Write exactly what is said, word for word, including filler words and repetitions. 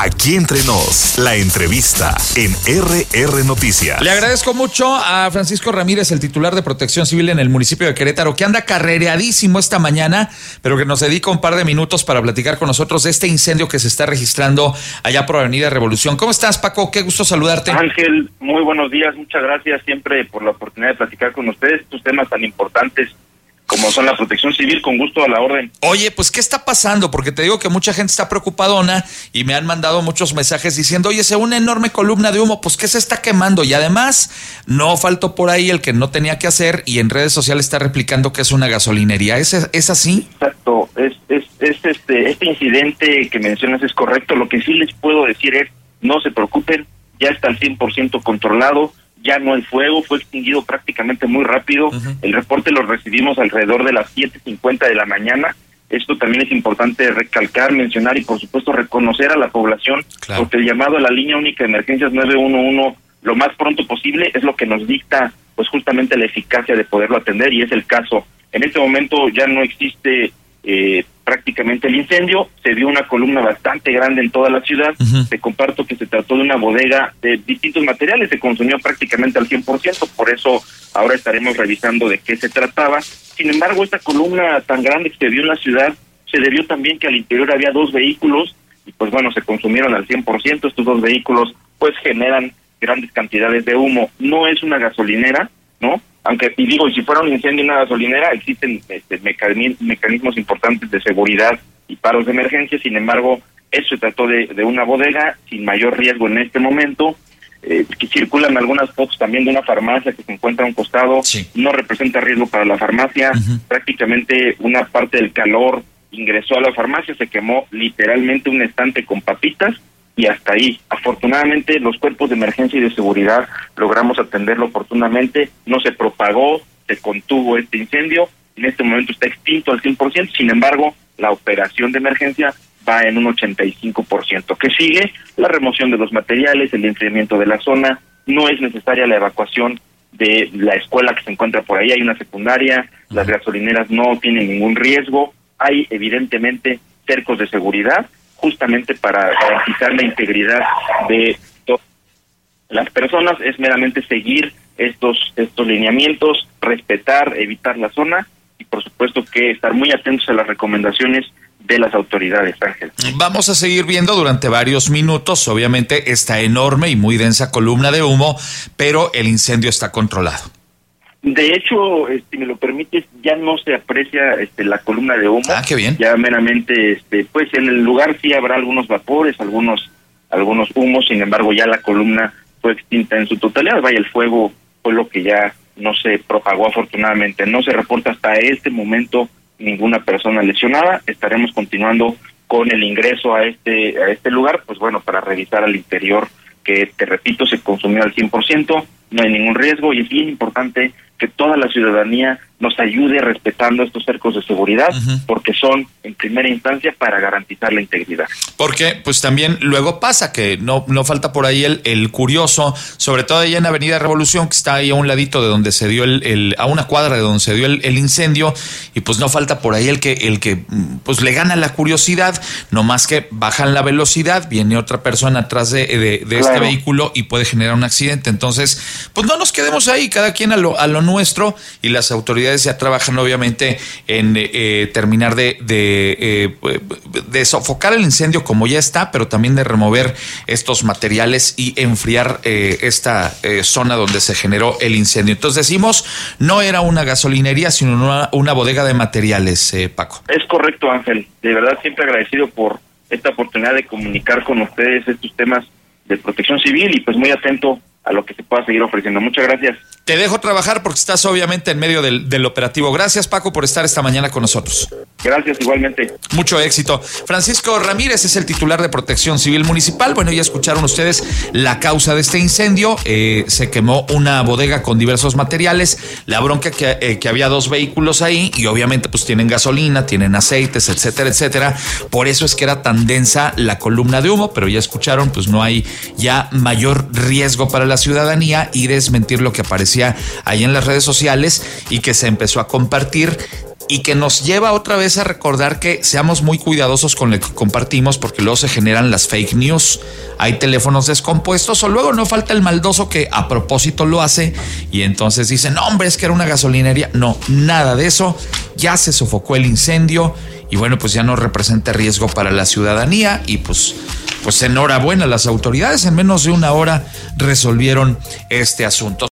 Aquí Entre Nos, la entrevista en R R Noticias. Le agradezco mucho a Francisco Ramírez, el titular de Protección Civil en el municipio de Querétaro, que anda carrereadísimo esta mañana, pero que nos dedica un par de minutos para platicar con nosotros de este incendio que se está registrando allá por Avenida Revolución. ¿Cómo estás, Paco? Qué gusto saludarte. Ángel, muy buenos días, muchas gracias siempre por la oportunidad de platicar con ustedes estos temas tan importantes como son la protección civil. Con gusto, a la orden. Oye, pues, ¿qué está pasando? Porque te digo que mucha gente está preocupadona y me han mandado muchos mensajes diciendo, oye, se una enorme columna de humo, pues, ¿qué se está quemando? Y además, no faltó por ahí el que no tenía que hacer y en redes sociales está replicando que es una gasolinería. ¿Es, es así? Exacto, es, es, es este, este incidente que mencionas es correcto. Lo que sí les puedo decir es, no se preocupen, ya está al cien por ciento controlado. Ya no hay fuego, fue extinguido prácticamente muy rápido. Uh-huh. El reporte lo recibimos alrededor de las siete cincuenta de la mañana. Esto también es importante recalcar, mencionar y por supuesto reconocer a la población, claro, porque el llamado a la línea única de emergencias nueve uno uno lo más pronto posible es lo que nos dicta pues justamente la eficacia de poderlo atender, y es el caso. En este momento ya no existe eh, prácticamente el incendio, se vio una columna bastante grande en toda la ciudad. Uh-huh. Te comparto que se trató de una bodega de distintos materiales, se consumió prácticamente al cien por ciento, por eso ahora estaremos revisando de qué se trataba. Sin embargo, esta columna tan grande que se vio en la ciudad, se debió también que al interior había dos vehículos, y pues bueno, se consumieron al cien por ciento. Estos dos vehículos pues generan grandes cantidades de humo. No es una gasolinera, ¿no? Aunque, y digo, y si fuera un incendio en una gasolinera, existen este, mecanismos, mecanismos importantes de seguridad y paros de emergencia. Sin embargo, eso se trató de, de una bodega sin mayor riesgo en este momento. Eh, que circulan algunas fotos también de una farmacia que se encuentra a un costado. Sí. No representa riesgo para la farmacia. Uh-huh. Prácticamente una parte del calor ingresó a la farmacia, se quemó literalmente un estante con papitas, y hasta ahí. Afortunadamente, los cuerpos de emergencia y de seguridad logramos atenderlo oportunamente, no se propagó, se contuvo este incendio, en este momento está extinto al cien por ciento, sin embargo, la operación de emergencia va en un ochenta y cinco por ciento. ¿Qué sigue? La remoción de los materiales, el enfriamiento de la zona, no es necesaria la evacuación de la escuela que se encuentra por ahí, hay una secundaria, las gasolineras no tienen ningún riesgo, hay evidentemente cercos de seguridad, justamente para garantizar la integridad de todas las personas. Es meramente seguir estos estos lineamientos, respetar, evitar la zona y por supuesto que estar muy atentos a las recomendaciones de las autoridades, Ángel. Vamos a seguir viendo durante varios minutos, obviamente, esta enorme y muy densa columna de humo, pero el incendio está controlado. De hecho, si este, me lo permites, ya no se aprecia este, la columna de humo. Ah, qué bien. Ya meramente, este, pues en el lugar sí habrá algunos vapores, algunos algunos humos, sin embargo ya la columna fue extinta en su totalidad. Vaya, el fuego fue lo que ya no se propagó afortunadamente. No se reporta hasta este momento ninguna persona lesionada. Estaremos continuando con el ingreso a este a este lugar, pues bueno, para revisar al interior, que te repito, se consumió al cien por ciento, no hay ningún riesgo, y es bien importante que toda la ciudadanía nos ayude respetando estos cercos de seguridad, uh-huh, porque son en primera instancia para garantizar la integridad. Porque pues también luego pasa que no no falta por ahí el, el curioso, sobre todo allá en Avenida Revolución, que está ahí a un ladito de donde se dio el, el a una cuadra de donde se dio el, el incendio, y pues no falta por ahí el que el que pues le gana la curiosidad, no más que bajan la velocidad, viene otra persona atrás de, de, de claro, este vehículo y puede generar un accidente. Entonces, pues no nos quedemos ahí, cada quien a lo a lo nuestro, y las autoridades ya trabajan obviamente en eh, terminar de, de, eh, de sofocar el incendio como ya está, pero también de remover estos materiales y enfriar eh, esta eh, zona donde se generó el incendio. Entonces decimos, no era una gasolinería, sino una, una bodega de materiales, eh, Paco. Es correcto, Ángel. De verdad, siempre agradecido por esta oportunidad de comunicar con ustedes estos temas de protección civil, y pues muy atento a lo que se pueda seguir ofreciendo. Muchas gracias. Te dejo trabajar porque estás obviamente en medio del, del operativo. Gracias, Paco, por estar esta mañana con nosotros. Gracias, igualmente. Mucho éxito. Francisco Ramírez es el titular de Protección Civil Municipal. Bueno, ya escucharon ustedes la causa de este incendio. Eh, se quemó una bodega con diversos materiales. La bronca que, eh, que había dos vehículos ahí, y obviamente pues tienen gasolina, tienen aceites, etcétera, etcétera. Por eso es que era tan densa la columna de humo, pero ya escucharon, pues no hay ya mayor riesgo para la ciudadanía, y desmentir lo que aparecía ahí en las redes sociales y que se empezó a compartir y que nos lleva otra vez a recordar que seamos muy cuidadosos con lo que compartimos, porque luego se generan las fake news. Hay teléfonos descompuestos, o luego no falta el maldoso que a propósito lo hace y entonces dice, no hombre, es que era una gasolinería. No, nada de eso. Ya se sofocó el incendio y bueno, pues ya no representa riesgo para la ciudadanía y pues, pues enhorabuena a las autoridades. En menos de una hora resolvieron este asunto.